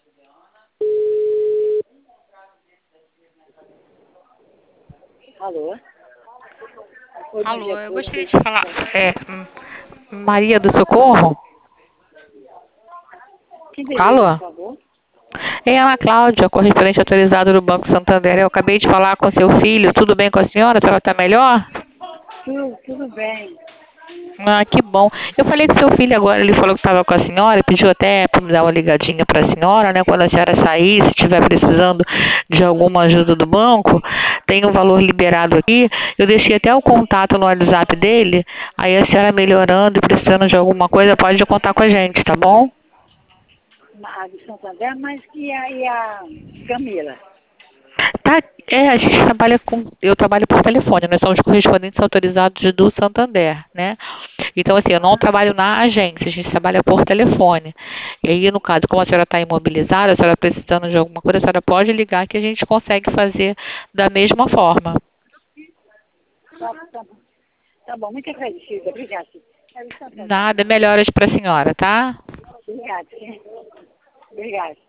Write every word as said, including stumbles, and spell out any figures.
Alô? Oi, bom Alô, dia a eu todos. gostaria de falar. É, hum, Maria do Socorro? Quem deseja, por Alô? favor? É a Ana Cláudia, correspondente autorizada do Banco Santander. Eu acabei de falar com seu filho. Tudo bem com a senhora? A senhora está melhor? Tudo, tudo bem. Ah, que bom. Eu falei com seu filho agora, ele falou que estava com a senhora, pediu até para me dar uma ligadinha para a senhora, né? Quando a senhora sair, se estiver precisando de alguma ajuda do banco, tem um valor liberado aqui. Eu deixei até o contato no WhatsApp dele. Aí a senhora melhorando e precisando de alguma coisa, pode contar com a gente, tá bom? A de Santander, mas e a, e a Camila? Tá, é, a gente trabalha com, eu trabalho por telefone, nós somos correspondentes autorizados do Santander, né? Então, assim, eu não trabalho na agência, a gente trabalha por telefone. E aí, no caso, como a senhora está imobilizada, a senhora precisando de alguma coisa, a senhora pode ligar que a gente consegue fazer da mesma forma. Tá, tá bom. Tá bom, muito agradecida. Obrigada. É de Santander. Nada, melhoras para a senhora, tá? Obrigada. Obrigada.